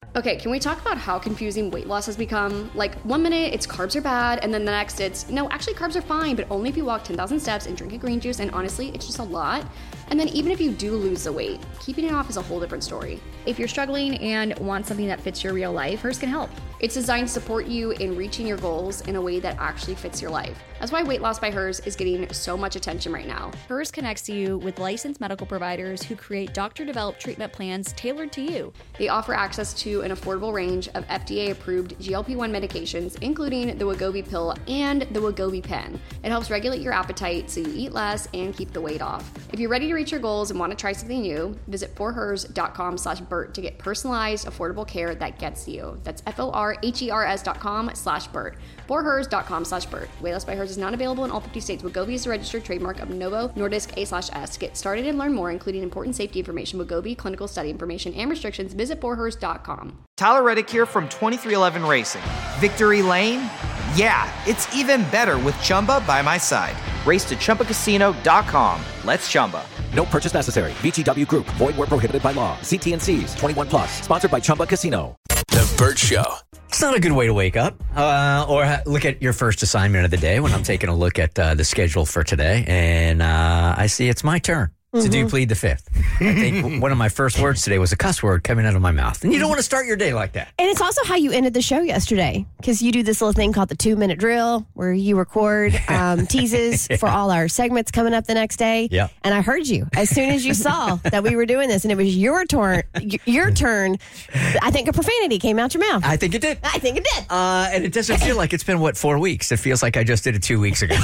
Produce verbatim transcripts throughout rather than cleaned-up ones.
Okay, can we talk about how confusing weight loss has become? Like, one minute it's carbs are bad, and then the next it's, no, actually carbs are fine, but only if you walk ten thousand steps and drink a green juice, and honestly, it's just a lot. And then even if you do lose the weight, keeping it off is a whole different story. If you're struggling and want something that fits your real life, Hers can help. It's designed to support you in reaching your goals in a way that actually fits your life. That's why Weight Loss by Hers is getting so much attention right now. Hers connects you with licensed medical providers who create doctor-developed treatment plans tailored to you. They offer access to an affordable range of F D A-approved G L P one medications, including the Wegovy pill and the Wegovy pen. It helps regulate your appetite so you eat less and keep the weight off. If you're ready to reach your goals and want to try something new, visit forhers.com slash Bert to get personalized, affordable care that gets you. That's F-O-R-H-E-R-S dot com slash Bert. forhers.com slash Bert. Weight Loss by Hers is not available in all fifty states. Wegovy is a registered trademark of Novo Nordisk A slash S. To get started and learn more, including important safety information, Wegovy, clinical study information, and restrictions, visit forhers dot com. Tyler Reddick here from twenty-three eleven Racing. Victory Lane? Yeah, it's even better with Chumba by my side. Race to Chumba Casino dot com. Let's Chumba. No purchase necessary. V G W Group. Void where prohibited by law. See T and C's. twenty-one plus. Sponsored by Chumba Casino. The Bert Show. It's not a good way to wake up uh, or ha- look at your first assignment of the day when I'm taking a look at uh, the schedule for today, and uh, I see it's my turn mm-hmm. to do plead the fifth. I think one of my first words today was a cuss word coming out of my mouth, and you don't want to start your day like that. And it's also how you ended the show yesterday, because you do this little thing called the two-minute drill where you record um, teases yeah. for all our segments coming up the next day. Yeah. And I heard you as soon as you saw that we were doing this, and it was your turn. Your turn. I think a profanity came out your mouth. I think it did. I think it did. Uh, and it doesn't feel like it's been, what, four weeks? It feels like I just did it two weeks ago.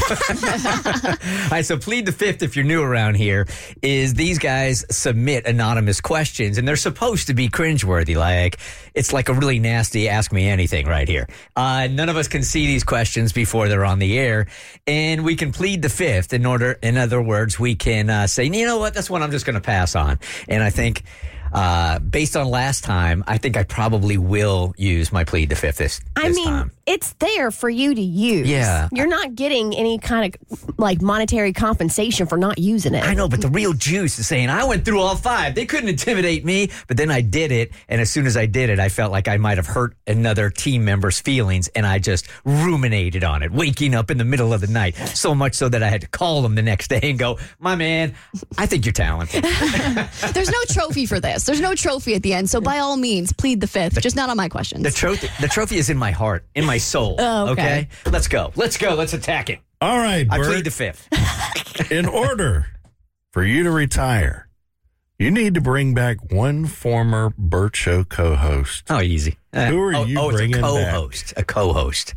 All right, so plead the fifth if you're new around here is these guys submit anonymous questions, and they're supposed to be cringeworthy. Like, it's like a really nasty ask me anything right here. Uh, none of us can see these questions before they're on the air, and we can plead the fifth. In order, in other words, we can uh, say, you know what, that's one I'm just going to pass on. And I think uh, based on last time, I think I probably will use my plead the fifth this, this I mean, time. It's there for you to use. Yeah. You're not getting any kind of like monetary compensation for not using it. I know, but the real juice is saying, I went through all five. They couldn't intimidate me, but then I did it. And as soon as I did it, I felt like I might have hurt another team member's feelings. And I just ruminated on it, waking up in the middle of the night. So much so that I had to call them the next day and go, my man, I think you're talented. There's no trophy for this. There's no trophy at the end. So by all means, plead the fifth, just not on my questions. The trophy, the trophy is in my heart, in my soul. Oh, okay. okay. Let's go. Let's go. Let's attack it. All right, I Bert. plead the fifth. In order for you to retire, you need to bring back one former Bert Show co-host. Oh, easy. Uh, Who are oh, you oh, bringing it's a back? co-host. A co-host.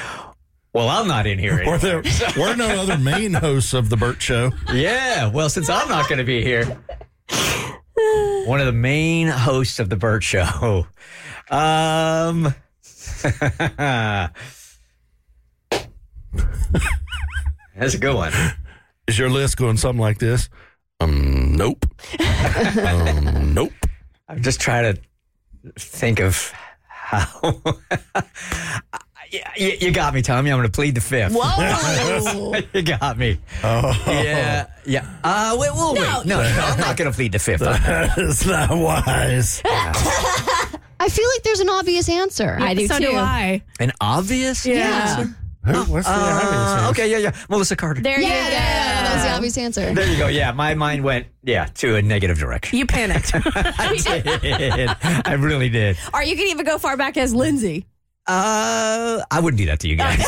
Well, I'm not in here anymore. Were there were no other main hosts of the Bert Show? Yeah. Well, since I'm not going to be here, one of the main hosts of the Bert Show. Um... That's a good one. Is your list going something like this? Um, nope. um, nope. I'm just trying to think of how. you, you got me, Tommy. I'm going to plead the fifth. Whoa! You got me. Oh. Yeah, yeah. Uh, wait, we'll No. wait. No, no, I'm not going to plead the fifth. That's not wise. I feel like there's an obvious answer. I do so too. do I. An obvious Yeah. answer? Who? What's the Uh, obvious? okay, yeah, yeah. Melissa Carter. There Yeah, you yeah, go. yeah, that was the obvious answer. There you go. Yeah, my mind went, yeah, to a negative direction. You panicked. I did. I really did. Or you could even go far back as Lindsay. Uh, I wouldn't do that to you guys.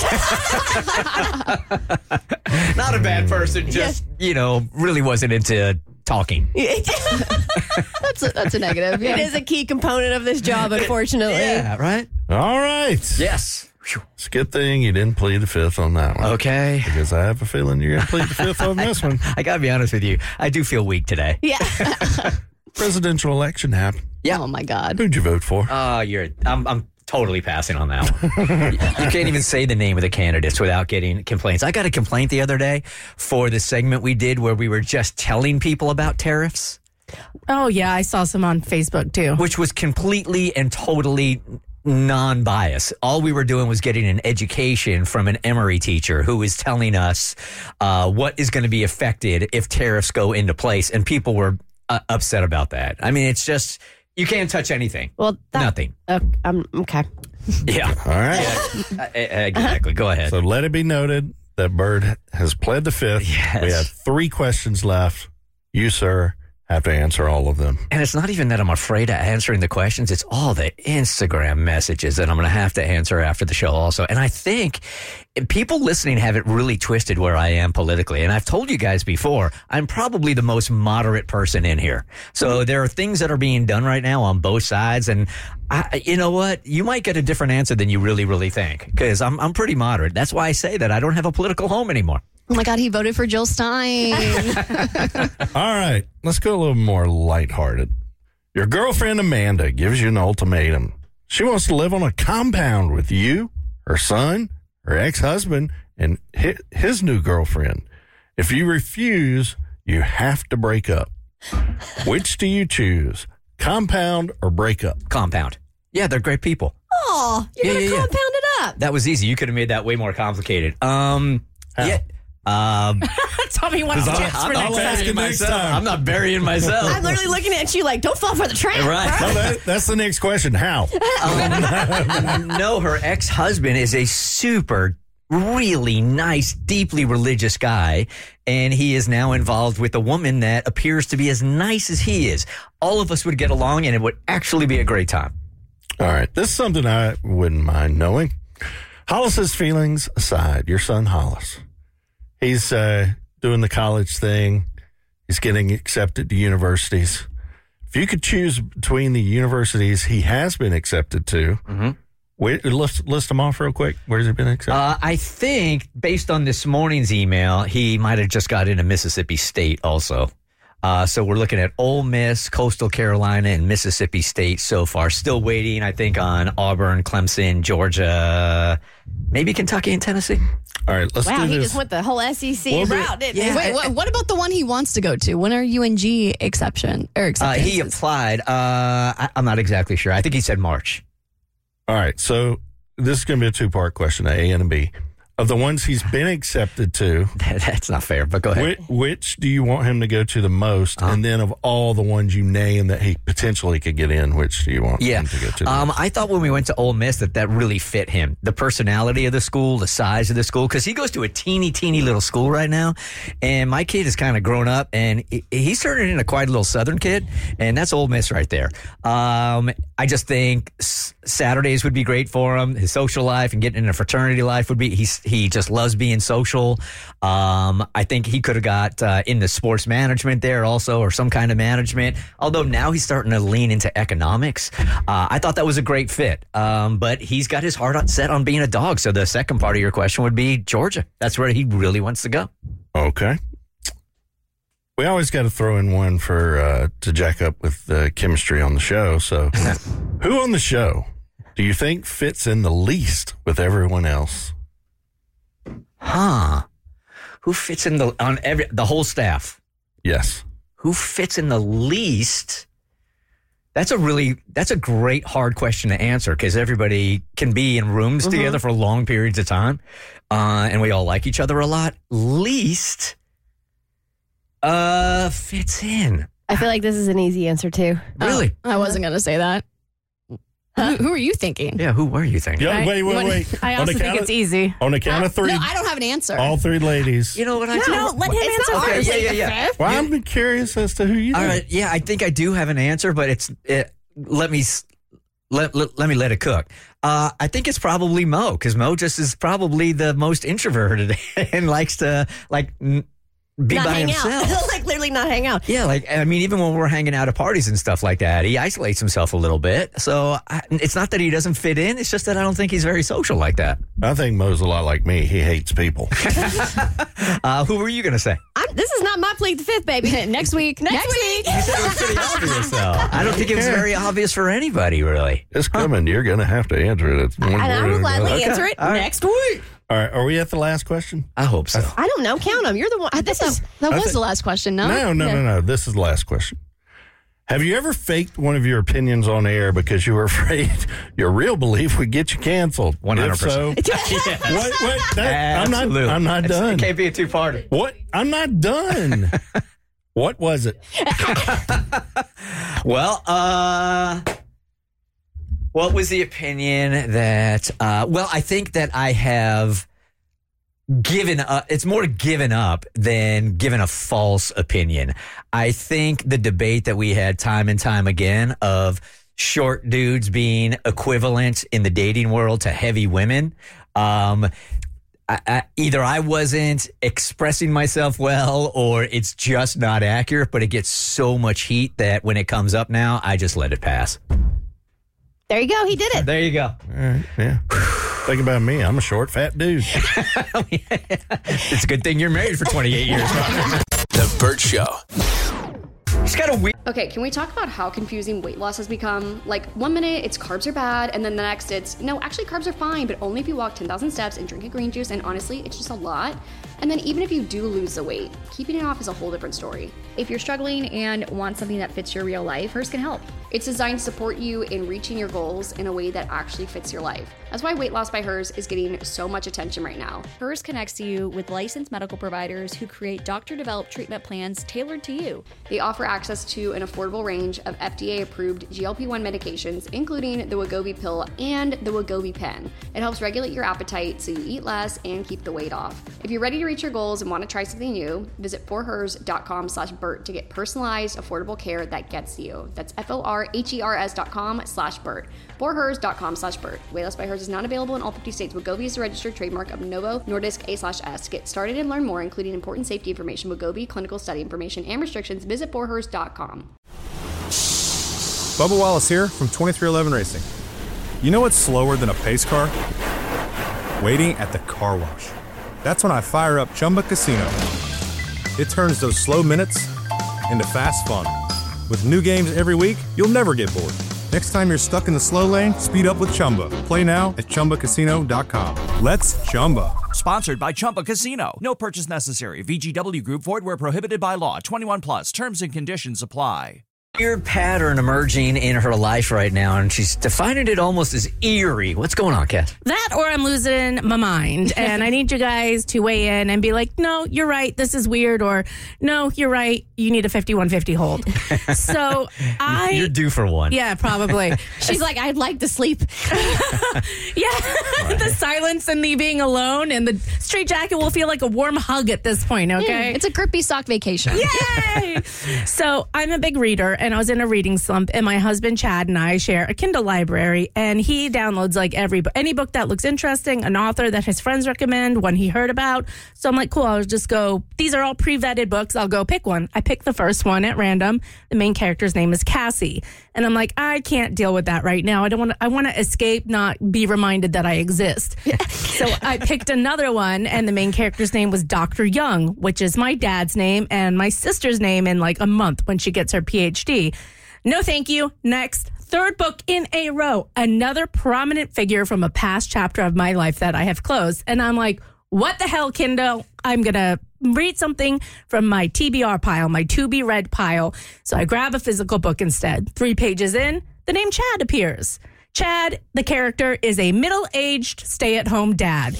Not a bad person, just, you know, really wasn't into talking. That's a, that's a negative. Yeah. It is a key component of this job, unfortunately. Yeah, right? All right. Yes. It's a good thing you didn't plead the fifth on that one. Okay. Because I have a feeling you're going to plead the fifth on this one. I got to be honest with you. I do feel weak today. Yeah. Presidential election happened. Yeah. Oh, my God. Who'd you vote for? Oh, you're, I'm, I'm totally passing on that one. You can't even say the name of the candidates without getting complaints. I got a complaint the other day for the segment we did where we were just telling people about tariffs. Oh, yeah. I saw some on Facebook, too. Which was completely and totally non-biased. All we were doing was getting an education from an Emory teacher who was telling us uh, what is going to be affected if tariffs go into place. And people were uh, upset about that. I mean, it's just... You can't touch anything. Well, that, Nothing. Uh, um, okay. Yeah. All right. Uh, exactly. Go ahead. So let it be noted that Bird has pled the fifth. Yes. We have three questions left. You, sir, have to answer all of them. And it's not even that I'm afraid of answering the questions. It's all the Instagram messages that I'm going to have to answer after the show also. And I think people listening have it really twisted where I am politically. And I've told you guys before, I'm probably the most moderate person in here. So there are things that are being done right now on both sides. And I, you know what? You might get a different answer than you really, really think. Because I'm, I'm pretty moderate. That's why I say that I don't have a political home anymore. Oh my God, he voted for Jill Stein. All right, let's go a little more lighthearted. Your girlfriend Amanda gives you an ultimatum. She wants to live on a compound with you, her son, her ex-husband, and hi- his new girlfriend. If you refuse, you have to break up. Which do you choose, compound or break up? Compound. Yeah, they're great people. Oh, you're Yeah, going to yeah, yeah. compound it up. That was easy. You could have made that way more complicated. Um, How? yeah. Um, Tommy wants I'll- tips I'll for next ask time. you next time. I'm not burying myself. I'm literally looking at you like, don't fall for the trap. Right. Well, that, that's the next question. How? No, her ex-husband is a super, really nice, deeply religious guy, and he is now involved with a woman that appears to be as nice as he is. All of us would get along, and it would actually be a great time. All right, this is something I wouldn't mind knowing. Hollis's feelings aside, your son Hollis, he's uh, doing the college thing. He's getting accepted to universities. If you could choose between the universities he has been accepted to, Mm-hmm. wait, list, list them off real quick. Where's he been accepted? Uh, I think, based on this morning's email, he might have just got into Mississippi State also. Uh, so we're looking at Ole Miss, Coastal Carolina, and Mississippi State so far. Still waiting, I think, on Auburn, Clemson, Georgia, maybe Kentucky and Tennessee. All right, let's Wow, do he this. just went the whole S E C Well, but- route, didn't Yeah. he? Wait, what, what about the one he wants to go to? When are U N G exception or Uh, acceptances? he applied. Uh, I, I'm not exactly sure. I think he said March. All right, so this is going to be a two-part question, A and a B. Of the ones he's been accepted to, That's not fair, but go ahead. which, which do you want him to go to the most? Uh-huh. And then of all the ones you name that he potentially could get in, which do you want Yeah. him to go to? the Um, most? I thought when we went to Ole Miss that that really fit him. The personality of the school, the size of the school, because he goes to a teeny, teeny little school right now. And my kid has kind of grown up, and he- he's turning into quite a little Southern kid, and that's Ole Miss right there. Um, I just think s- Saturdays would be great for him. His social life and getting into fraternity life would be, he's, he just loves being social. Um, I think he could have got uh, into sports management there also, or some kind of management. Although now he's starting to lean into economics. Uh, I thought that was a great fit. Um, but he's got his heart on- set on being a dog. So the second part of your question would be Georgia. That's where he really wants to go. Okay. We always got to throw in one for uh, to jack up with the chemistry on the show. So, who on the show do you think fits in the least with everyone else? Huh? Who fits in the on every the whole staff? Yes. Who fits in the least? That's a really that's a great hard question to answer because everybody can be in rooms Mm-hmm. together for long periods of time, uh, and we all like each other a lot. Least, uh, fits in. I feel like this is an easy answer, too. Really? Oh, I wasn't going to say that. Who, who are you thinking? Yeah. Who were you thinking? Yeah. I- Wait. Wait. what- Wait. I On also the think count it's of- easy. On the count of three, No, I don't have an answer. all three ladies. You know what I No, told? let him it's answer not Okay, first. yeah, yeah, yeah. Well, I'm curious as to who you All think. right. Yeah, I think I do have an answer, but it's it, let me s- let, let let me let it cook. Uh, I think it's probably Mo because Mo just is probably the most introverted and likes to like n- be Not by hang himself. out. like, literally not hang out. Yeah, like I mean, even when we're hanging out at parties and stuff like that, he isolates himself a little bit. So I, it's not that he doesn't fit in; it's just that I don't think he's very social like that. I think Mo's a lot like me. He hates people. Uh, who were you going to say? I'm, this is not my plead the fifth, baby. Next week. Next, Next week. You said it was pretty obvious, though. I don't think it was very obvious for anybody, really. It's coming. You're going to have to answer it. It's one And word I or will gladly another. answer it All right. next week. All right. Are we at the last question? I hope so. I don't know. Count them. You're the one. I think This that, is that I was thi- the last question, no? No, no, no, no. This is the last question. Have you ever faked one of your opinions on air because you were afraid your real belief would get you canceled? one hundred percent. If so, what, what, that, I'm not. Absolutely. I'm not It's- done. It can't be a two-parter. What? I'm not done. What was it? Well, uh, what was the opinion that, uh, well, I think that I have given up. It's more given up than given a false opinion. I think the debate that we had time and time again of short dudes being equivalent in the dating world to heavy women, um, I, I, either I wasn't expressing myself well or it's just not accurate, but it gets so much heat that when it comes up now, I just let it pass. There you go. He did it. There you go. All right, yeah. Think about me. I'm a short, fat dude. It's a good thing you're married for twenty-eight years. The Bert Show. It's got a weird. Okay, can we talk about how confusing weight loss has become? Like, one minute it's carbs are bad, and then the next it's, no, actually carbs are fine, but only if you walk ten thousand steps and drink a green juice, and honestly, it's just a lot. And then even if you do lose the weight, keeping it off is a whole different story. If you're struggling and want something that fits your real life, Hers can help. It's designed to support you in reaching your goals in a way that actually fits your life. That's why Weight Loss by Hers is getting so much attention right now. Hers connects you with licensed medical providers who create doctor-developed treatment plans tailored to you. They offer access to an affordable range of F D A-approved G L P one medications, including the Wegovy pill and the Wegovy pen. It helps regulate your appetite so you eat less and keep the weight off. If you're ready to reach your goals and want to try something new, visit forhers.com slash Bert to get personalized, affordable care that gets you. That's F-O-R-H-E-R-S dot com slash Bert. forhers.com slash Bert. Weight Loss by Hers is not available in all fifty states. Wegovy is a registered trademark of Novo Nordisk A slash S. To get started and learn more, including important safety information, Wegovy, clinical study information, and restrictions, visit forhers dot com. Bubba Wallace here from twenty-three eleven Racing. You know what's slower than a pace car? Waiting at the car wash. That's when I fire up Chumba Casino. It turns those slow minutes into fast fun. With new games every week, you'll never get bored. Next time you're stuck in the slow lane, speed up with Chumba. Play now at Chumba Casino dot com. Let's Chumba. Sponsored by Chumba Casino. No purchase necessary. V G W Group. Void where prohibited by law. twenty-one plus. Terms and conditions apply. Weird pattern emerging in her life right now, and she's defining it almost as eerie. What's going on, Kat? That or I'm losing my mind, and I need you guys to weigh in and be like, no, you're right, this is weird, or no, you're right, you need a fifty-one fifty hold. So I... You're due for one. Yeah, probably. She's like, I'd like to sleep. Yeah, right. The silence and the being alone and the straight jacket will feel like a warm hug at this point, okay? Yeah, it's a grippy sock vacation. Yay! So I'm a big reader, and I was in a reading slump, and my husband Chad and I share a Kindle library, and he downloads like every any book that looks interesting, an author that his friends recommend, one he heard about. So I'm like, cool, I'll just go, these are all pre-vetted books, I'll go pick one. I picked the first one at random. The main character's name is Cassie, and I'm like, I can't deal with that right now. I don't want to, I want to escape, not be reminded that I exist. So I picked another one, and the main character's name was Doctor Young, which is my dad's name and my sister's name in like a month when she gets her P H D. No, thank you. Next. Third book in a row. Another prominent figure from a past chapter of my life that I have closed. And I'm like, what the hell, Kindle? I'm going to read something from my T B R pile, my to be read pile. So I grab a physical book instead. Three pages in, the name Chad appears. Chad, the character, is a middle-aged stay-at-home dad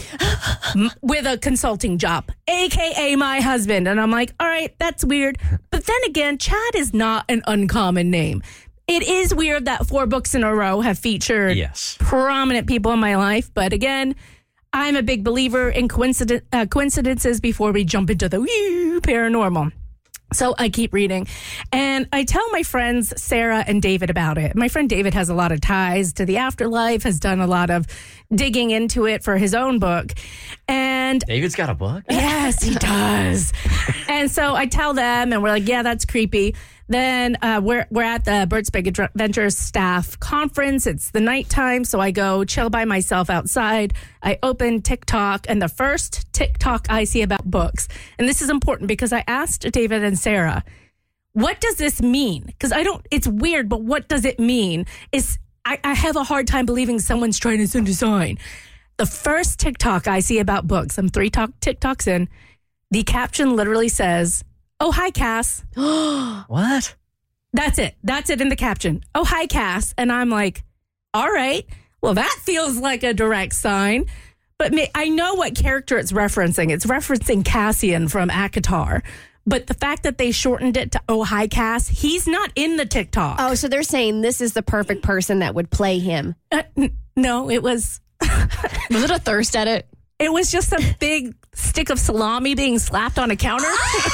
with a consulting job, a k a my husband. And I'm like, all right, that's weird. But then again, Chad is not an uncommon name. It is weird that four books in a row have featured yes. prominent people in my life. But again, I'm a big believer in coincidence, uh, coincidences before we jump into the woo, paranormal. So I keep reading, and I tell my friends Sarah and David about it. My friend David has a lot of ties to the afterlife, has done a lot of digging into it for his own book. And David's got a book? Yes, he does. And so I tell them, and we're like, yeah, that's creepy. Then uh, we're we're at the Bert's Big Adventures staff conference. It's the nighttime, so I go chill by myself outside. I open TikTok, and the first TikTok I see about books, and this is important because I asked David and Sarah, what does this mean? Because I don't, it's weird, but what does it mean? It's, I, I have a hard time believing someone's trying to send a sign. The first TikTok I see about books, I'm three talk, TikToks in, the caption literally says, oh, hi, Cass. What? That's it. That's it in the caption. Oh, hi, Cass. And I'm like, all right. Well, that feels like a direct sign. But I know what character it's referencing. It's referencing Cassian from ACOTAR. But the fact that they shortened it to Oh Hi Cass, he's not in the TikTok. Oh, so they're saying this is the perfect person that would play him. Uh, n- no, it was. Was it a thirst edit? It was just a big stick of salami being slapped on a counter.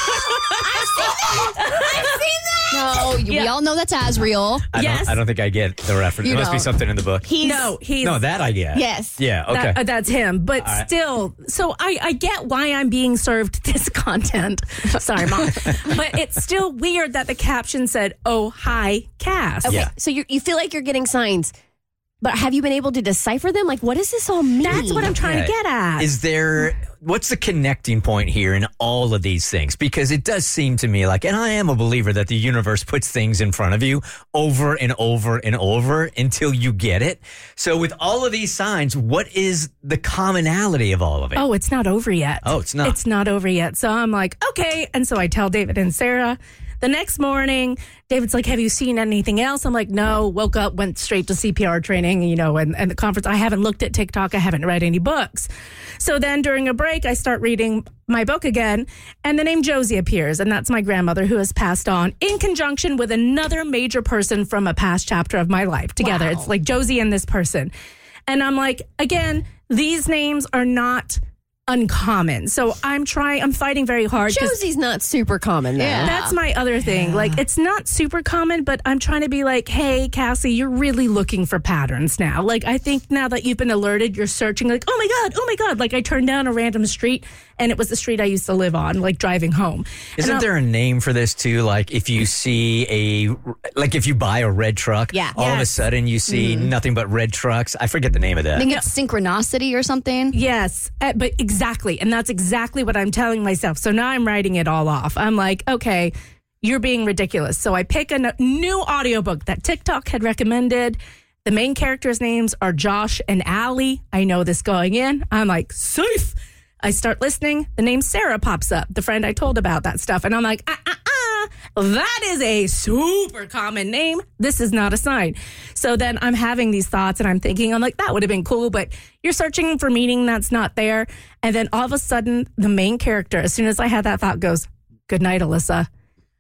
I've seen that. I've seen that. No, we Yeah. all know that's Asriel. I Yes. don't, I don't think I get the reference. You There must be don't. something in the book. He's, no, he's no, that I get. Yes. Yeah, okay. That- uh, that's him. But All right. still, so I, I get why I'm being served this content. Sorry, Mom. But it's still weird that the caption said, "Oh, hi, Cass." Okay, Yeah. so you you feel like you're getting signs, but have you been able to decipher them? Like, what does this all mean? That's what I'm trying to Yeah. get at. Is there, what's the connecting point here in all of these things? Because it does seem to me like, and I am a believer that the universe puts things in front of you over and over and over until you get it. So with all of these signs, what is the commonality of all of it? Oh, it's not over yet. Oh, it's not. It's not over yet. So I'm like, okay. And so I tell David and Sarah. The next morning, David's like, have you seen anything else? I'm like, no. Woke up, went straight to C P R training, you know, and, and the conference. I haven't looked at TikTok. I haven't read any books. So then during a break, I start reading my book again, and the name Josie appears. And that's my grandmother who has passed on in conjunction with another major person from a past chapter of my life together. Wow. It's like Josie and this person. And I'm like, again, these names are not uncommon. So I'm trying, I'm fighting very hard. 'cause Josie's not super common, though. Yeah. That's my other thing. Like, it's not super common, but I'm trying to be like, hey, Cassie, you're really looking for patterns now. Like, I think now that you've been alerted, you're searching, like, oh my God, oh my God. Like, I turned down a random street and it was the street I used to live on, like driving home. Isn't And there a name for this too? Like if you see a, like if you buy a red truck, Yeah. all of a Yes. sudden you see nothing but red trucks. I forget the name of I that. think it's synchronicity or something. Yes, uh, but exactly. And that's exactly what I'm telling myself. So now I'm writing it all off. I'm like, okay, you're being ridiculous. So I pick a n- new audiobook that TikTok had recommended. The main characters' names are Josh and Allie. I know this going in. I'm like, safe. I start listening. The name Sarah pops up, the friend I told about that stuff. And I'm like, ah, ah, ah, that is a super common name. This is not a sign. So then I'm having these thoughts and I'm thinking, I'm like, that would have been cool, but you're searching for meaning that's not there. And then all of a sudden, the main character, as soon as I had that thought, goes, good night, Alyssa.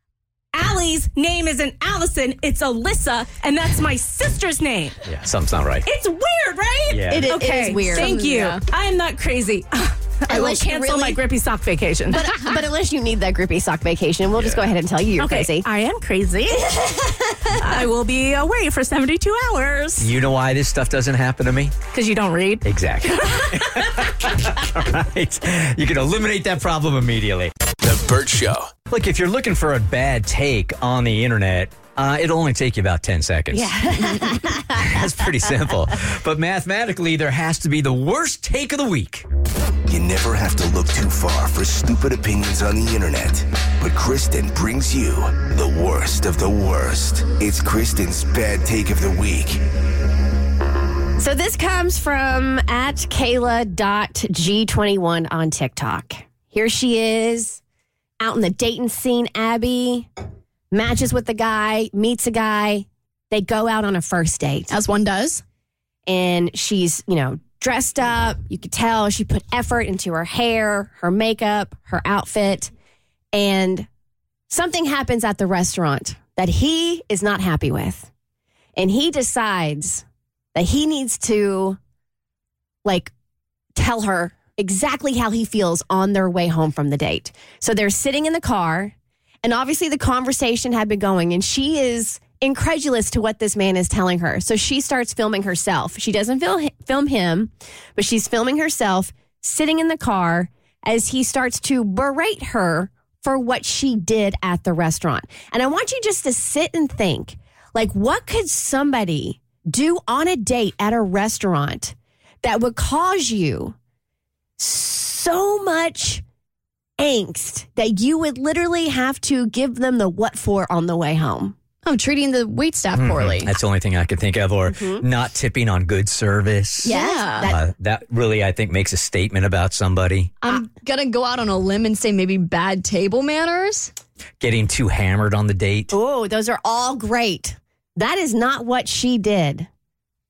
Allie's name isn't Allison, it's Alyssa, and that's my sister's name. Yeah, something's not right. It's weird, right? Yeah. It is, Okay, it is weird. thank you. Yeah. I am not crazy. I will Unless you cancel really- my grippy sock vacation. But, but unless you need that grippy sock vacation, we'll just go ahead and tell you you're okay, crazy. I am crazy. I will be away for seventy-two hours You know why this stuff doesn't happen to me? because you don't read. Exactly. All right. You can eliminate that problem immediately. The Burt Show. Look, if you're looking for a bad take on the internet, uh, it'll only take you about ten seconds. Yeah. That's pretty simple. But mathematically, there has to be the worst take of the week. You never have to look too far for stupid opinions on the internet. But Kristen brings you the worst of the worst. It's Kristen's bad take of the week. So this comes from at Kayla dot G twenty-one on TikTok. Here she is out in the dating scene, Abby. Matches with the guy, meets a guy. They go out on a first date. As one does. And she's, you know, dressed up. You could tell she put effort into her hair, her makeup, her outfit. And something happens at the restaurant that he is not happy with. And he decides that he needs to, like, tell her exactly how he feels on their way home from the date. So they're sitting in the car, and obviously the conversation had been going, and she is incredulous to what this man is telling her. So she starts filming herself. She doesn't fil- film him, but she's filming herself sitting in the car as he starts to berate her for what she did at the restaurant. And I want you just to sit and think, like, what could somebody do on a date at a restaurant that would cause you so much angst that you would literally have to give them the what for on the way home? Oh, treating the waitstaff poorly. That's the only thing I can think of. Or not tipping on good service. Yeah. That- Uh, that really, I think, makes a statement about somebody. I'm going to go out on a limb and say maybe bad table manners. Getting too hammered on the date. Oh, those are all great. That is not what she did.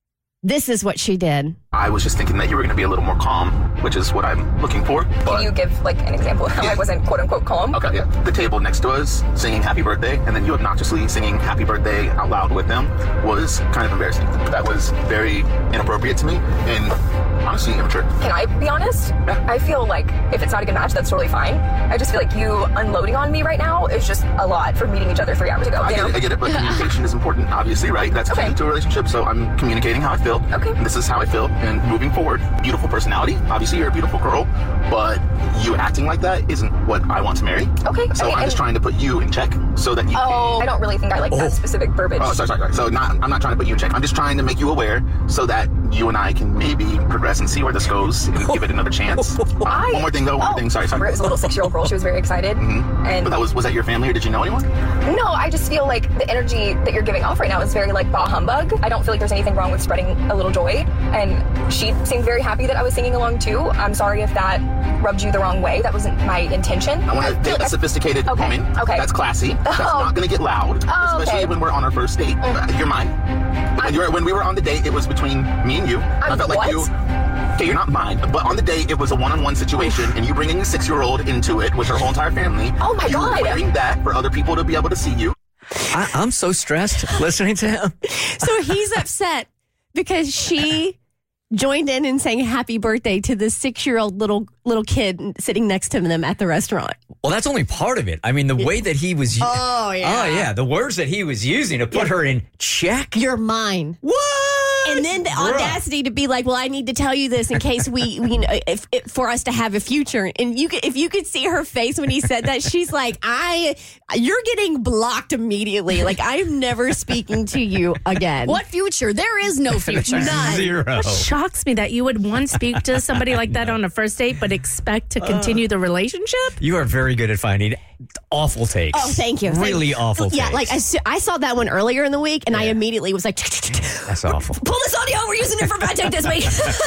this is what she did. I was just thinking that you were going to be a little more calm, which is what I'm looking for. But Can you give like an example of how Yeah. I wasn't quote unquote calm? Okay, yeah. The table next to us singing happy birthday, and then you obnoxiously singing happy birthday out loud with them was kind of embarrassing. That was very inappropriate to me and honestly immature. Can I be honest? I feel like if it's not a good match, that's totally fine. I just feel like you unloading on me right now is just a lot for meeting each other three hours ago. I you get know? it, I get it, but communication is important, obviously, right? That's key to a relationship, so I'm communicating how I feel. Okay. And this is how I feel, and moving forward, beautiful personality. Obviously, you're a beautiful girl, but you acting like that isn't what I want to marry. Okay. So I mean, I'm just and- trying to put you in check so that you Oh, I don't really think I like that specific verbiage. Oh, sorry, sorry, sorry. So not, I'm not trying to put you in check. I'm just trying to make you aware so that you and I can maybe progress and see where this goes and give it another chance. I, one more thing, though. One oh, more thing. Sorry, sorry. It was a little six-year-old girl. She was very excited. Mm-hmm. And but that was was that your family or did you know anyone? No, I just feel like the energy that you're giving off right now is very like bah humbug. I don't feel like there's anything wrong with spreading a little joy. And she seemed very happy that I was singing along too. I'm sorry if that rubbed you the wrong way. That wasn't my intention. I want to date a sophisticated okay. woman. Okay. That's classy. That's Oh. not going to get loud, Oh, especially okay. when we're on our first date. Uh, You're mine. When, you're, when we were on the date, it was between me and you. I felt like what? you. Okay, you're not mine, but on the date, it was a one-on-one situation, and you bringing a six-year-old into it with her whole entire family. Oh my you God. wearing that for other people to be able to see you. I, I'm so stressed listening to him. So he's upset because she joined in and sang happy birthday to the six-year-old little little kid sitting next to them at the restaurant. Well, that's only part of it. I mean, the way that he was. Oh, yeah. Oh, yeah. The words that he was using to put Yeah. her in check. You're mine. What? And then the Bruh. audacity to be like, well, I need to tell you this in case we, we you know, if, if for us to have a future. And you could, if you could see her face when he said that, she's like, I, you're getting blocked immediately. Like, I'm never speaking to you again. What future? There is no future. None. Zero. It shocks me that you would one speak to somebody like that on a first date, but expect to continue the relationship. You are very good at finding awful takes. Oh, thank you. Really Thank- awful Yeah, takes. like I, s- I saw that one earlier in the week, and I immediately was like, That's awful. pull this audio. We're using it for bad take this week.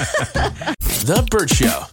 The Burt Show.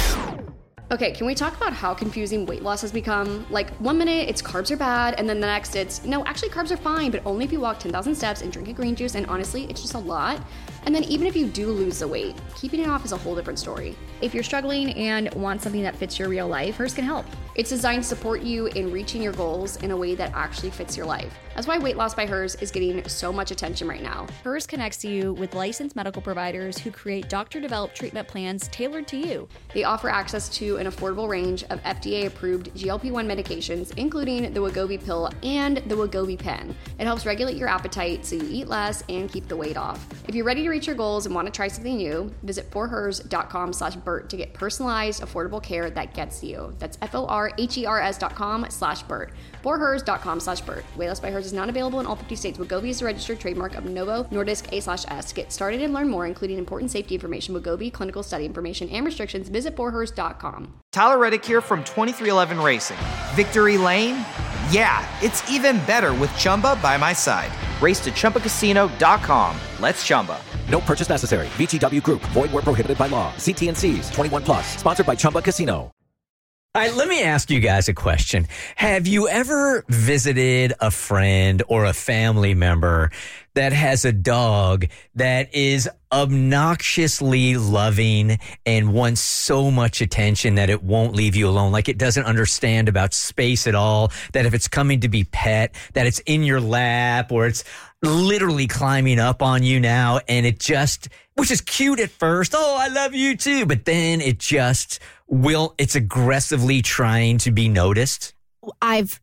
Okay, can we talk about how confusing weight loss has become? Like, one minute it's carbs are bad, and then the next it's, no, actually carbs are fine, but only if you walk ten thousand steps and drink a green juice, and honestly, it's just a lot. And then even if you do lose the weight, keeping it off is a whole different story. If you're struggling and want something that fits your real life, Hers can help. It's designed to support you in reaching your goals in a way that actually fits your life. That's why Weight Loss by Hers is getting so much attention right now. Hers connects you with licensed medical providers who create doctor-developed treatment plans tailored to you. They offer access to an affordable range of F D A-approved G L P one medications, including the Wegovy pill and the Wegovy pen. It helps regulate your appetite so you eat less and keep the weight off. If you're ready to reach your goals and want to try something new, visit forhers.com slash Burt to get personalized, affordable care that gets you. That's F-O-R-H-E-R-S dot com slash Burt. forhers.com slash Burt. Weight Loss by Hers is not available in all fifty states. Wegovy is a registered trademark of Novo Nordisk A slash S. Get started and learn more, including important safety information, Wegovy, clinical study information, and restrictions. Visit forhers dot com. Tyler Reddick here from twenty-three eleven Racing. Victory Lane? Yeah, it's even better with Chumba by my side. Race to Chumba Casino dot com. Let's Chumba. No purchase necessary. V G W Group. Void where prohibited by law. See T N Cs. twenty-one plus. Sponsored by Chumba Casino. All right, let me ask you guys a question. Have you ever visited a friend or a family member that has a dog that is obnoxiously loving and wants so much attention that it won't leave you alone? Like it doesn't understand about space at all, that if it's coming to be pet, that it's in your lap or it's literally climbing up on you now, and it just, which is cute at first. Oh, I love you too. But then it just will, it's aggressively trying to be noticed. I've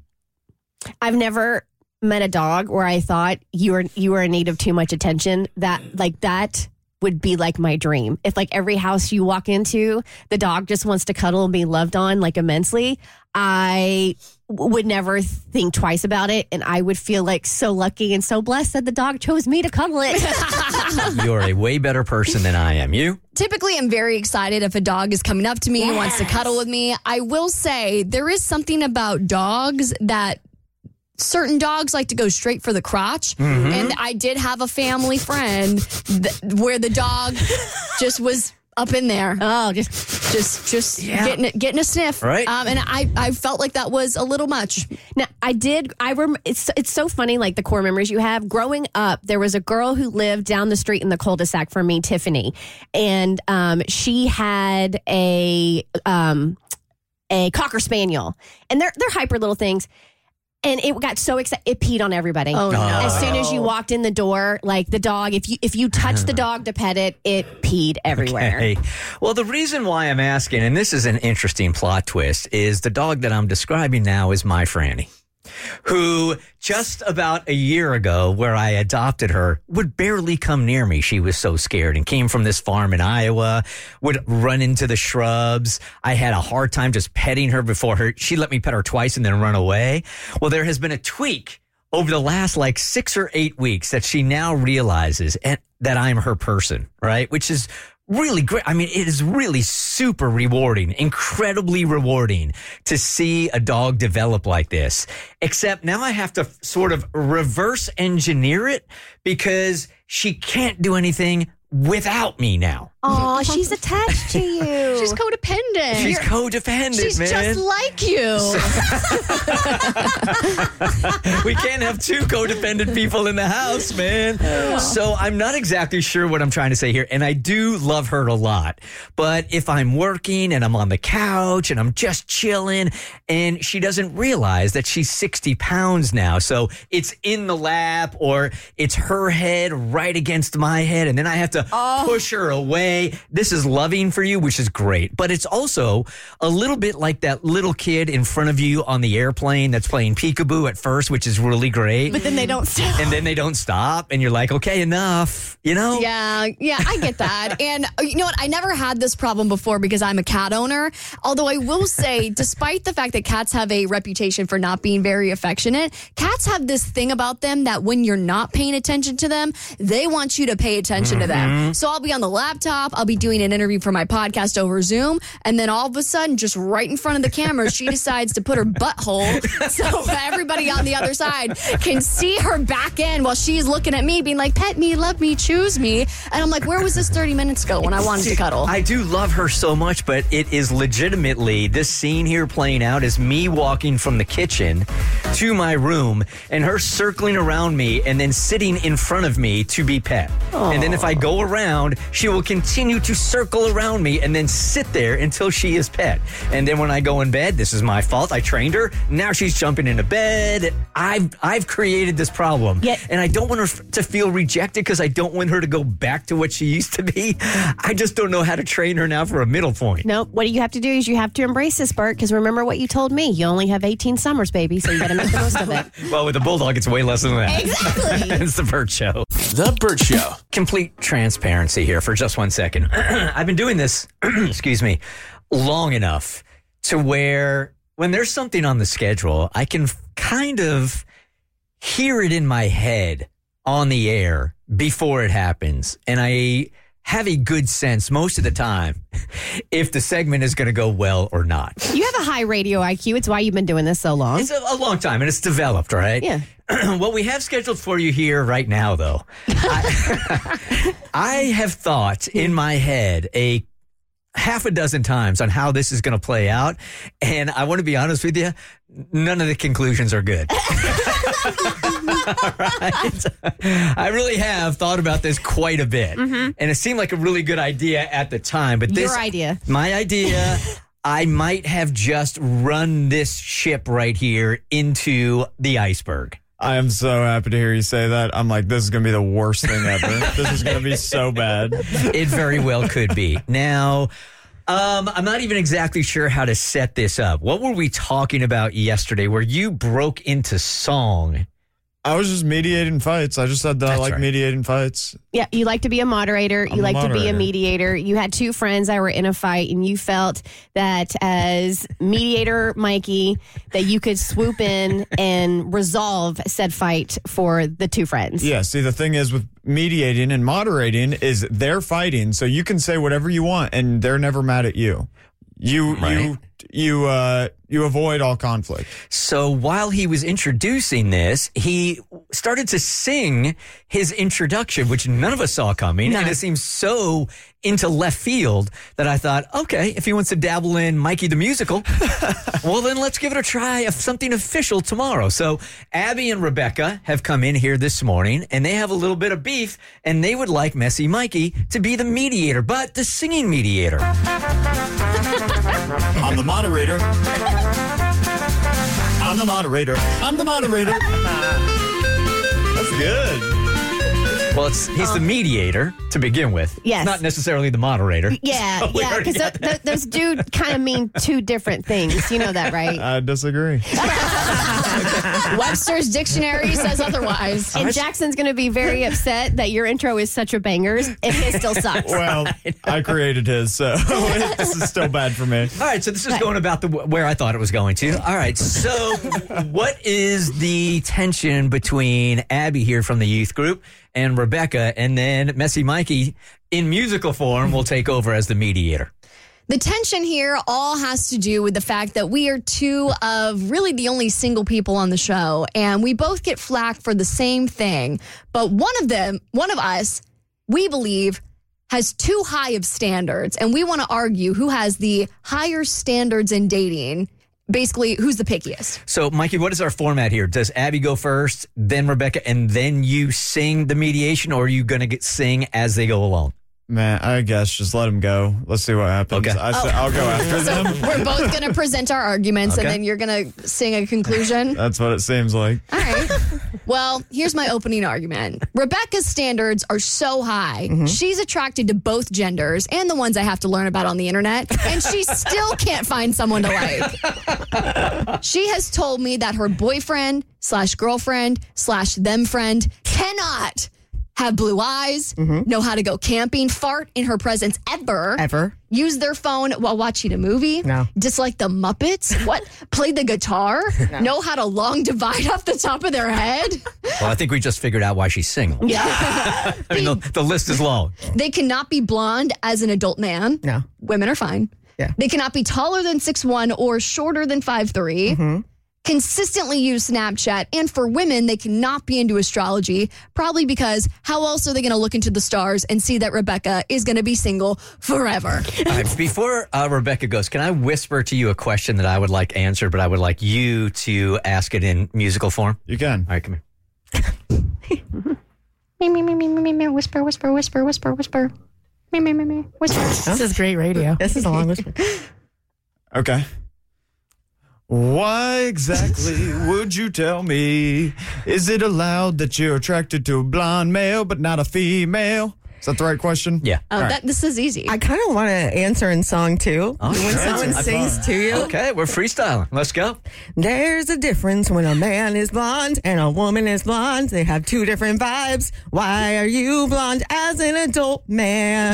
I've never met a dog where I thought you were you were in need of too much attention. That like that would be like my dream. If like every house you walk into, the dog just wants to cuddle and be loved on like immensely, I w- would never think twice about it, and I would feel like so lucky and so blessed that the dog chose me to cuddle it. You're a way better person than I am. You? Typically, I'm very excited if a dog is coming up to me and wants to cuddle with me. I will say there is something about dogs that certain dogs like to go straight for the crotch. Mhm. And I did have a family friend th- where the dog just was up in there. Oh, just Just, just Yeah. getting it, getting a sniff, Right. Um, and I, I felt like that was a little much. Now, I did. I rem- it's it's so funny, like the core memories you have. Growing up, there was a girl who lived down the street in the cul-de-sac from me, Tiffany, and um, she had a um, a cocker spaniel, and they're they're hyper little things. And it got so excited, it peed on everybody. Oh, no. As soon as you walked in the door, like the dog, if you if you touched the dog to pet it, it peed everywhere. Okay. Well, the reason why I'm asking, and this is an interesting plot twist, is the dog that I'm describing now is my Franny, who just about a year ago, where I adopted her, would barely come near me. She was so scared and came from this farm in Iowa, would run into the shrubs. I had a hard time just petting her before her. She let me pet her twice and then run away. Well, there has been a tweak over the last like six or eight weeks that she now realizes and, that I'm her person, right? Which is really great. I mean, it is really super rewarding, incredibly rewarding to see a dog develop like this. Except now I have to f- sort of reverse engineer it because she can't do anything without me now. Oh, she's attached to you. She's codependent. She's codependent, She's man. just like you. We can't have two codependent people in the house, man. So I'm not exactly sure what I'm trying to say here. And I do love her a lot. But if I'm working and I'm on the couch and I'm just chilling and she doesn't realize that she's sixty pounds now. So it's in the lap or it's her head right against my head. And then I have to Oh. push her away. This is loving for you, which is great. But it's also a little bit like that little kid in front of you on the airplane that's playing peekaboo at first, which is really great. But then they don't stop. And then they don't stop. And you're like, okay, enough, you know? Yeah, yeah, I get that. And uh, you know what? I never had this problem before because I'm a cat owner. Although I will say, despite the fact that cats have a reputation for not being very affectionate, cats have this thing about them that when you're not paying attention to them, they want you to pay attention to them. Mhm. So I'll be on the laptop, I'll be doing an interview for my podcast over Zoom, and then all of a sudden, just right in front of the camera, she decides to put her butthole so everybody on the other side can see her back end while she's looking at me, being like, pet me, love me, choose me. And I'm like, where was this thirty minutes ago when I wanted See, to cuddle? I do love her so much, but it is legitimately this scene here playing out is me walking from the kitchen to my room and her circling around me and then sitting in front of me to be pet. And then if I go around, she will continue to circle around me and then sit there until she is pet. And then when I go in bed, this is my fault. I trained her. Now she's jumping into bed. I've I've created this problem. And I don't want her f- to feel rejected because I don't want her to go back to what she used to be. I just don't know how to train her now for a middle point. No, what you have to do is you have to embrace this, Bert, because remember what you told me. You only have eighteen summers, baby, so you got to make the most of it. Well, with a bulldog, it's way less than that. Exactly. It's the Bert Show. The Bert Show. Complete transparency here for just one second. I've been doing this, excuse me, long enough to where when there's something on the schedule, I can f- kind of hear it in my head on the air before it happens. And I have a good sense most of the time if the segment is going to go well or not. You have a high radio I Q. It's why you've been doing this so long. It's a, a long time, and it's developed, right? Yeah. What we have scheduled for you here right now, though, I, I have thought in my head a half a dozen times on how this is going to play out, and I want to be honest with you, none of the conclusions are good. Right? I really have thought about this quite a bit, Mhm. and it seemed like a really good idea at the time. But this, Your idea. my idea. I might have just run this ship right here into the iceberg. I am so happy to hear you say that. I'm like, this is going to be the worst thing ever. This is going to be so bad. It very well could be. Now, um, I'm not even exactly sure how to set this up. What were we talking about yesterday where you broke into song? I was just mediating fights. I just said that I That's like right. mediating fights. Yeah, you like to be a moderator. I'm You a like to be a moderator. mediator. You had two friends that were in a fight, and you felt that as mediator Mikey, that you could swoop in and resolve said fight for the two friends. Yeah, see, the thing is with mediating and moderating is they're fighting, so you can say whatever you want, and they're never mad at you. You Right. you you uh, you avoid all conflict. So while he was introducing this, he started to sing his introduction, which none of us saw coming. No. And it seems so into left field that I thought, okay, if he wants to dabble in Mikey the Musical, well, then let's give it a try of something official tomorrow. So Abby and Rebecca have come in here this morning, and they have a little bit of beef, and they would like Messy Mikey to be the mediator, but the singing mediator. I'm the moderator. I'm the moderator. I'm the moderator. That's good. Well, it's, he's the mediator to begin with. Yes. Not necessarily the moderator. Yeah, So we yeah, already because got th- th- those do kind of mean two different things. You know that, right? I disagree. Webster's dictionary says otherwise. And Jackson's going to be very upset that your intro is such a bangers and his still sucks. Well, I created his, so this is still bad for me. All right, so this is going about the where I thought it was going to. All right, so what is the tension between Abby here from the youth group and Rebecca, and then Messy Mikey in musical form will take over as the mediator? The tension here all has to do with the fact that we are two of really the only single people on the show, and we both get flack for the same thing. But one of them, one of us, we believe, has too high of standards, and we want to argue who has the higher standards in dating. Basically, who's the pickiest? So, Mikey, what is our format here? Does Abby go first, then Rebecca, and then you sing the mediation, or are you going to sing as they go along? Man, I guess just let them go. Let's see what happens. Okay. I say, I'll go after So them. we're both going to present our arguments, Okay. and then you're going to sing a conclusion. That's what it seems like. All right. Well, here's my opening argument. Rebecca's standards are so high. Mm-hmm. She's attracted to both genders and the ones I have to learn about on the internet, and she still can't find someone to like. She has told me that her boyfriend slash girlfriend slash them friend cannot have blue eyes, know how to go camping, fart in her presence ever. Ever. Use their phone while watching a movie. No. Dislike the Muppets. What? Play the guitar. No. Know how to long divide off the top of their head. Well, I think we just figured out why she's single. Yeah. I mean, the, the list is long. They cannot be blonde as an adult man. No. Women are fine. Yeah. They cannot be taller than six one or shorter than five three. Mm-hmm. Consistently use Snapchat. And for women, they cannot be into astrology, probably because how else are they going to look into the stars and see that Rebecca is going to be single forever? All right, before uh, Rebecca goes, can I whisper to you a question that I would like answered, but I would like you to ask it in musical form? You can. All right, come here. Me, me, me, me, me, me, me, whisper, whisper, whisper, whisper, whisper. Me, me, me, me, whisper. This is great radio. This is a long whisper. Okay. Why exactly would you tell me? Is it allowed that you're attracted to a blonde male but not a female? Is that the right question? Yeah. Oh, that this is easy. I kind of want to answer in song too. Oh, when sure. someone I sings to you. Okay, we're freestyling. Let's go. There's a difference when a man is blonde and a woman is blonde. They have two different vibes. Why are you blonde as an adult man?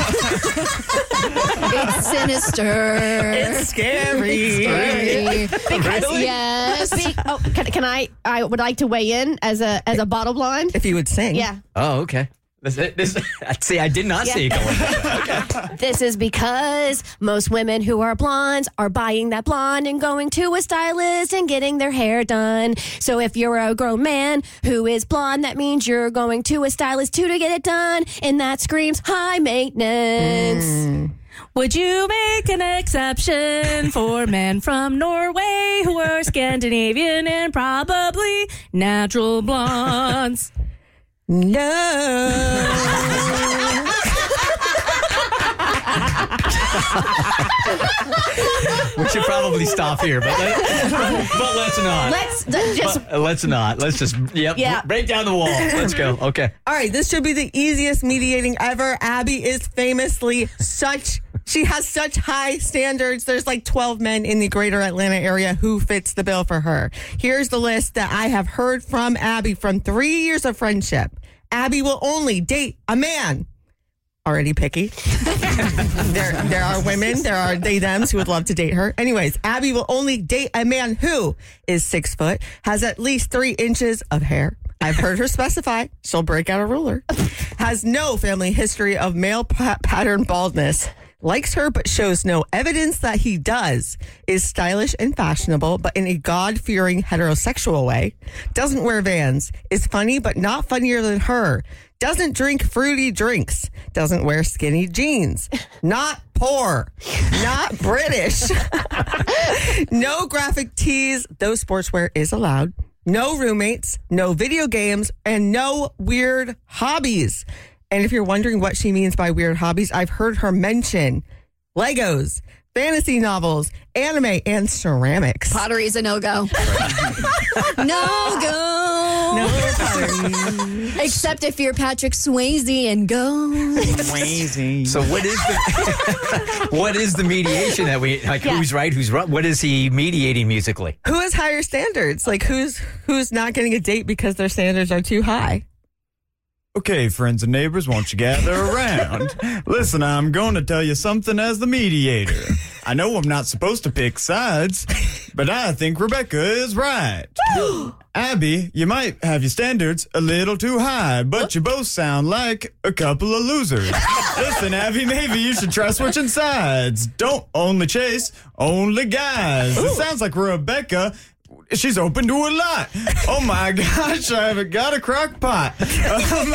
It's sinister. It's scary. Scary. Because Really? Yes. Be- oh, can, can I? I would like to weigh in as a as a bottle blonde. If you would sing, yeah. Oh, okay. This, this, see, I did not Yeah. see it going. Okay. This is because most women who are blondes are buying that blonde and going to a stylist and getting their hair done. So if you're a grown man who is blonde, that means you're going to a stylist too to get it done. And that screams high maintenance. Mm. Would you make an exception for men from Norway who are Scandinavian and probably natural blondes? No. We should probably stop here, but, let, but let's not. Let's th- just. But let's not. Let's just, yep, Yeah. break down the wall. Let's go. Okay. All right, this should be the easiest mediating ever. Abby is famously such, she has such high standards. There's like twelve men in the greater Atlanta area who fits the bill for her. Here's the list that I have heard from Abby from three years of friendship. Abby will only date a man. Already picky. there, there are women, there are they thems who would love to date her. Anyways, Abby will only date a man who is six foot, has at least three inches of hair. I've heard her specify she'll break out a ruler. Has no family history of male pa- pattern baldness. likes her but shows no evidence that he does, is stylish and fashionable but in a God-fearing heterosexual way, doesn't wear Vans, is funny but not funnier than her, doesn't drink fruity drinks, doesn't wear skinny jeans, not poor, not British, no graphic tees, though sportswear is allowed, no roommates, no video games, and no weird hobbies. And if you're wondering what she means by weird hobbies, I've heard her mention Legos, fantasy novels, anime, and ceramics. Pottery is a no-go. No go. No pottery. Except if you're Patrick Swayze and go. Swayze. So what is the what is the mediation that we like? Yeah. Who's right? Who's wrong? What is he mediating musically? Who has higher standards? Like who's who's not getting a date because their standards are too high? Okay, friends and neighbors, won't you gather around? Listen, I'm going to tell you something as the mediator. I know I'm not supposed to pick sides, but I think Rebecca is right. Abby, you might have your standards a little too high, but you both sound like a couple of losers. Listen, Abby, maybe you should try switching sides. Don't only chase, only guys. It sounds like Rebecca, she's open to a lot. Oh my gosh, I haven't got a crock pot. Um,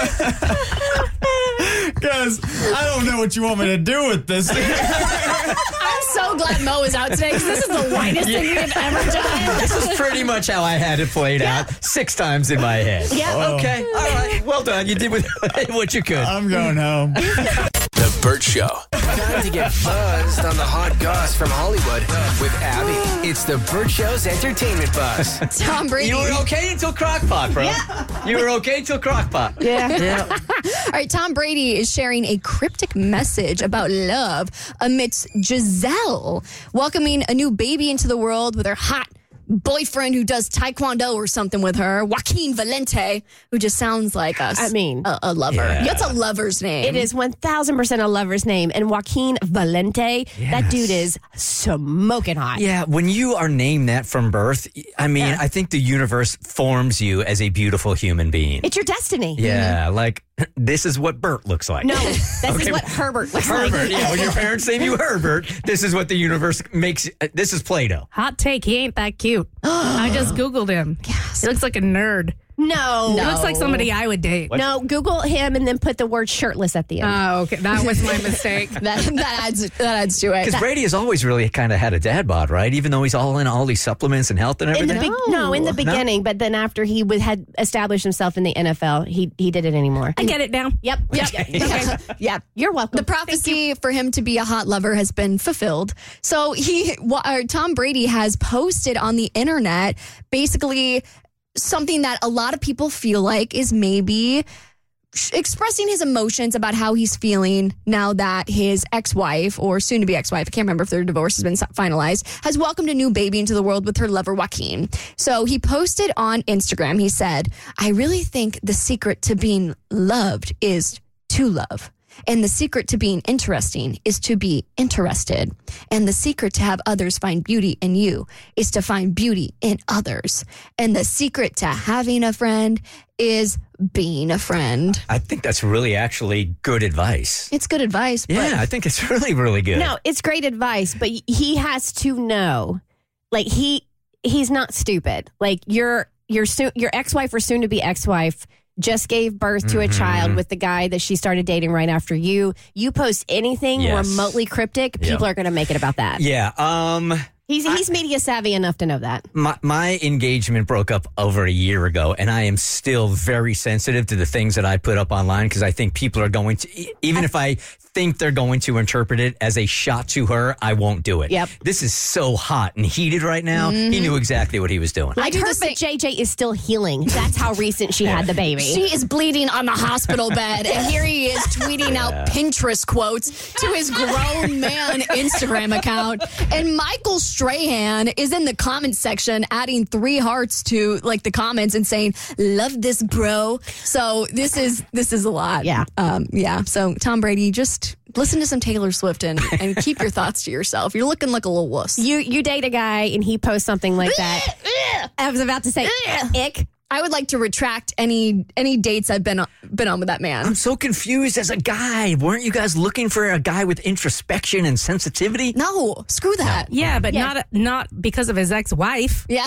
guys, I don't know what you want me to do with this. I'm so glad Mo is out today because this is the whitest thing we've ever done. This is pretty much how I had it played Yeah. out six times in my head. Yeah. Oh. Okay. All right. Well done. You did with what you could. I'm going home. The Burt Show. Time to get buzzed on the hot goss from Hollywood with Abby. It's the Burt Show's entertainment buzz. Tom Brady. You were okay until Crockpot, bro. Yeah. You were okay until Crockpot. Yeah. All right, Tom Brady is sharing a cryptic message about love amidst Giselle welcoming a new baby into the world with her hot boyfriend who does taekwondo or something with her, Joaquin Valente, who just sounds like us. I mean, a, a lover. Yeah. That's a lover's name. It is one thousand percent a lover's name. And Joaquin Valente, that dude is smoking hot. Yeah, when you are named that from birth, I mean, Yeah. I think the universe forms you as a beautiful human being. It's your destiny. Yeah, like this is what Bert looks like. No, this Okay. is what Herbert looks Herbert, like. yeah, when your parents name you Herbert, this is what the universe makes. Uh, this is Play-Doh. Hot take, he ain't that cute. I just Googled him. He looks like a nerd. No. He looks like somebody I would date. No, Google him and then put the word shirtless at the end. Oh, okay. That was my mistake. that, that adds that adds to it. Because Brady has always really kind of had a dad bod, right? Even though he's all in all these supplements and health and In everything. the be- no, in the No? beginning, but then after he would, had established himself in the N F L, he he didn't anymore. I get it now. Yep. Yep. Okay. Yeah. You're welcome. The prophecy for him to be a hot lover has been fulfilled. So he, wa- uh, Tom Brady has posted on the internet basically something that a lot of people feel like is maybe sh- expressing his emotions about how he's feeling now that his ex-wife or soon-to-be ex-wife, I can't remember if their divorce has been s- finalized, has welcomed a new baby into the world with her lover Joaquin. So he posted on Instagram, he said, I really think the secret to being loved is to love. And the secret to being interesting is to be interested. And the secret to have others find beauty in you is to find beauty in others. And the secret to having a friend is being a friend. I think that's really actually good advice. It's good advice. Yeah, I think it's really, really good. No, it's great advice, but he has to know, like he he's not stupid. Like your your soon, your ex-wife or soon to be ex-wife just gave birth to a Mhm. child with the guy that she started dating right after you. You post anything Yes. remotely cryptic, Yeah. people are going to make it about that. Yeah. Um. He's he's media savvy enough to know that. My, my engagement broke up over a year ago, and I am still very sensitive to the things that I put up online because I think people are going to, e- even if I think they're going to interpret it as a shot to her, I won't do it. Yep. This is so hot and heated right now. He knew exactly what he was doing. I heard that J J is still healing. That's how recent she had the baby. She is bleeding on the hospital bed, and here he is tweeting out Pinterest quotes to his grown man Instagram account. And Michael Strahan is in the comments section adding three hearts to like the comments and saying, "Love this, bro." So this is this is a lot. Yeah, um, yeah. So Tom Brady, just listen to some Taylor Swift and, and keep your thoughts to yourself. You're looking like a little wuss. You you date a guy and he posts something like that. I was about to say ick. I would like to retract any any dates I've been on, been on with that man. I'm so confused as a guy. Weren't you guys looking for a guy with introspection and sensitivity? No, screw that. Yeah, but Yeah. not not because of his ex-wife. Yeah.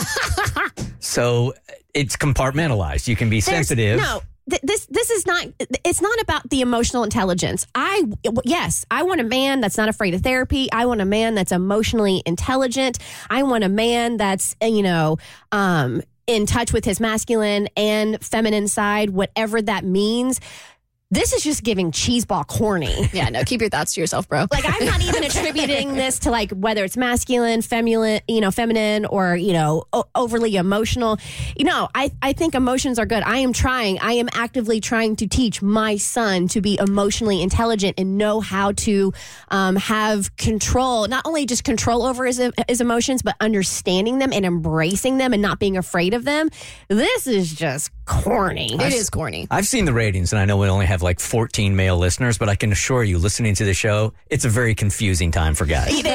So it's compartmentalized. You can be There's- sensitive. No, th- this this is not. It's not about the emotional intelligence. I yes, I want a man that's not afraid of therapy. I want a man that's emotionally intelligent. I want a man that's uh, you know um, in touch with his masculine and feminine side, whatever that means. This is just giving cheeseball corny. Yeah, no, keep your thoughts to yourself, bro. Like, I'm not even attributing this to like whether it's masculine, feminine, you know, feminine, or you know, o- overly emotional. You know, I I think emotions are good. I am trying. I am actively trying to teach my son to be emotionally intelligent and know how to um, have control, not only just control over his his emotions, but understanding them and embracing them and not being afraid of them. This is just corny. It is corny. I've seen the ratings, and I know we only have like fourteen male listeners, but I can assure you, listening to the show, it's a very confusing time for guys. and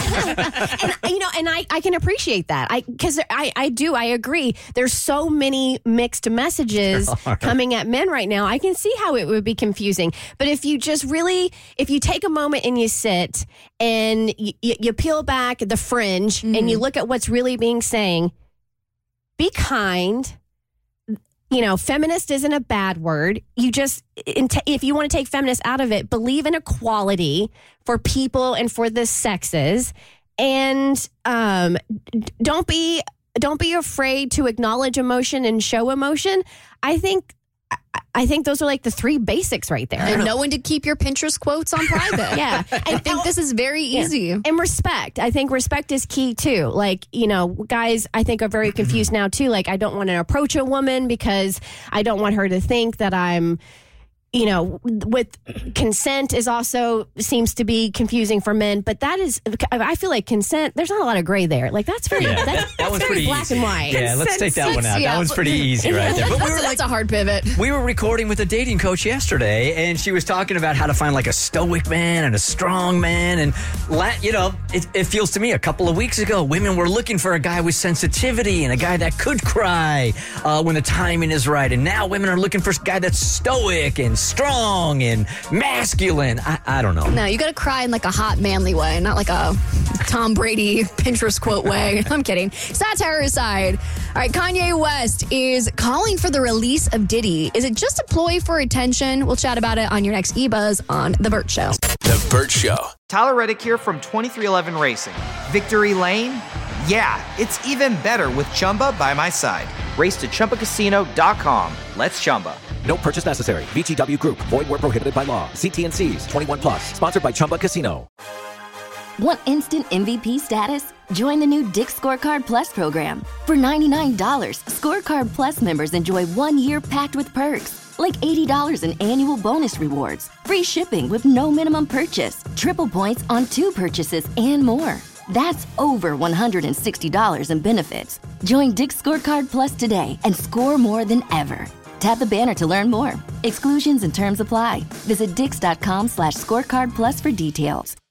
you know, and I, I can appreciate that. I because I, I do I agree. There's so many mixed messages coming at men right now. I can see how it would be confusing. But if you just really, if you take a moment and you sit and you, you peel back the fringe mm-hmm. and you look at what's really being saying, be kind. You know, feminist isn't a bad word. You just, if you want to take feminist out of it, believe in equality for people and for the sexes, and um, don't be don't be afraid to acknowledge emotion and show emotion. I think. I think those are like the three basics right there. And know when to keep your Pinterest quotes on private. Yeah. I think this is very easy. Yeah. And respect. I think respect is key too. Like, you know, guys I think are very confused now too. Like, I don't want to approach a woman because I don't want her to think that I'm, you know, with consent is also seems to be confusing for men, but that is, I feel like consent, there's not a lot of gray there. Like, that's very, Yeah, that's, that, that that's one's very pretty black easy. and white. Yeah, Consent let's take that one out. yeah. That one's pretty easy right there. But we were that's like, a hard pivot. we were recording with a dating coach yesterday, and she was talking about how to find like a stoic man and a strong man. And, la- you know, it, it feels to me a couple of weeks ago, women were looking for a guy with sensitivity and a guy that could cry uh, when the timing is right. And now women are looking for a guy that's stoic and strong and masculine. I, I don't know. No, you got to cry in like a hot, manly way, not like a Tom Brady Pinterest quote way. I'm kidding. Satire aside. All right, Kanye West is calling for the release of Diddy. Is it just a ploy for attention? We'll chat about it on your next E-Buzz on The Burt Show. The Burt Show. Tyler Reddick here from twenty-three eleven Racing. Victory Lane? Yeah, it's even better with Chumba by my side. Race to Chumba Casino dot com. Let's Chumba. No purchase necessary. V G W Group. Void where prohibited by law. See T N Cs. twenty-one plus. Sponsored by Chumba Casino. Want instant M V P status? Join the new Dick's Scorecard Plus program. For ninety-nine dollars, Scorecard Plus members enjoy one year packed with perks, like eighty dollars in annual bonus rewards, free shipping with no minimum purchase, triple points on two purchases, and more. That's over one hundred sixty dollars in benefits. Join Dick's Scorecard Plus today and score more than ever. Tap the banner to learn more. Exclusions and terms apply. Visit dix.com slash scorecard plus for details.